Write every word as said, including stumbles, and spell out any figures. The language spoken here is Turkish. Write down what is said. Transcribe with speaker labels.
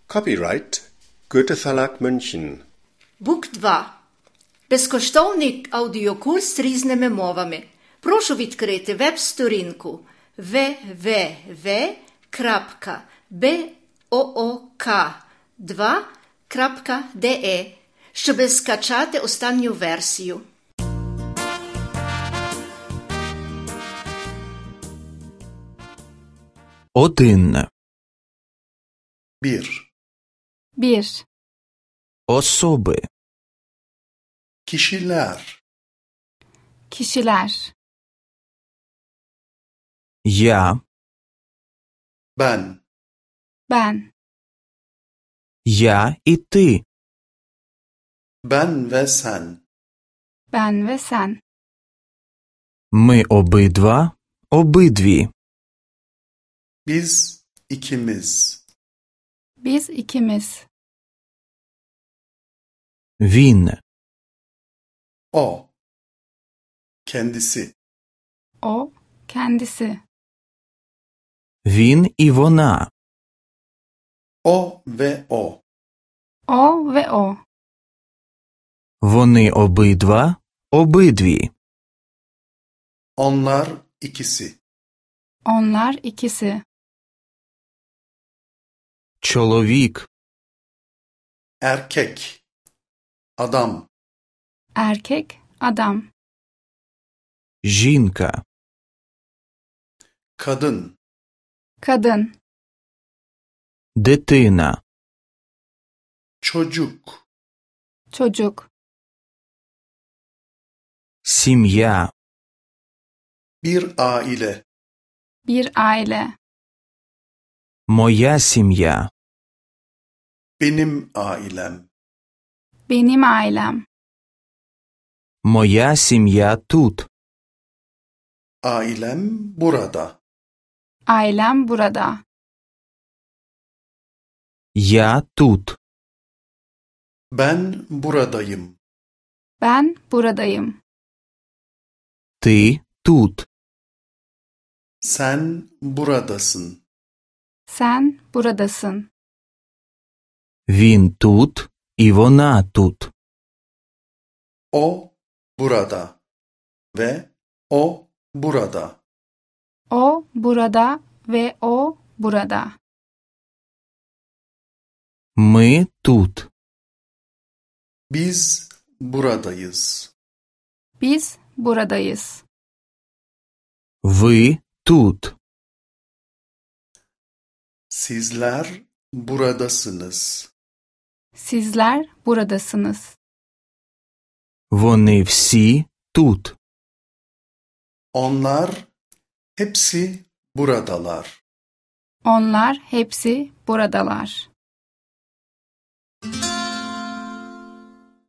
Speaker 1: Copyright Goethe Verlag München.
Speaker 2: Бук два. Безкоштовний аудіокурс різними мовами. Прошу відкрити веб-сторінку дабл ю дабл ю дабл ю крапка бук два крапка де, щоб скачати останню версію.
Speaker 3: Один.
Speaker 4: Bir.
Speaker 5: Bir.
Speaker 3: Особи.
Speaker 4: Kişiler.
Speaker 5: Kişiler.
Speaker 3: Я.
Speaker 4: Ben.
Speaker 5: Ben.
Speaker 3: Я і ти.
Speaker 4: Ben ve sen.
Speaker 5: Ben ve sen.
Speaker 3: Ми обидва, обидві.
Speaker 4: Biz ikimiz.
Speaker 5: Biz ikimiz.
Speaker 3: Він.
Speaker 4: O. Kendisi.
Speaker 5: O, kendisi.
Speaker 3: Він і вона.
Speaker 4: O ve o.
Speaker 5: O ve o.
Speaker 3: Вони обидва, обидві.
Speaker 4: Onlar ikisi.
Speaker 5: Onlar ikisi.
Speaker 3: Чоловік.
Speaker 4: Erkek. Adam.
Speaker 5: Erkek, adam.
Speaker 3: Жінка.
Speaker 4: Kadın.
Speaker 5: Kadın.
Speaker 3: Дитина.
Speaker 4: Çocuk.
Speaker 5: Çocuk.
Speaker 3: Сім'я.
Speaker 4: Bir aile.
Speaker 5: Bir aile.
Speaker 3: Моя сім'я.
Speaker 4: Benim ailem.
Speaker 5: Benim ailem.
Speaker 3: Моя сім'я тут.
Speaker 4: Ailem burada.
Speaker 5: Ailem burada.
Speaker 3: Я тут.
Speaker 4: Ben buradayım.
Speaker 5: Ben buradayım.
Speaker 3: Ти тут.
Speaker 4: Sen buradasın.
Speaker 5: Sen buradasın.
Speaker 3: Він тут і вона тут.
Speaker 4: O burada. Ve o burada.
Speaker 5: O burada ve o burada.
Speaker 3: Ми тут.
Speaker 4: Biz buradayız.
Speaker 5: Biz buradayız.
Speaker 3: Ви тут.
Speaker 4: Sizler buradasınız.
Speaker 5: Sizler buradasınız.
Speaker 3: Вони всі тут.
Speaker 4: Onlar hepsi buradalar.
Speaker 5: Onlar hepsi buradalar.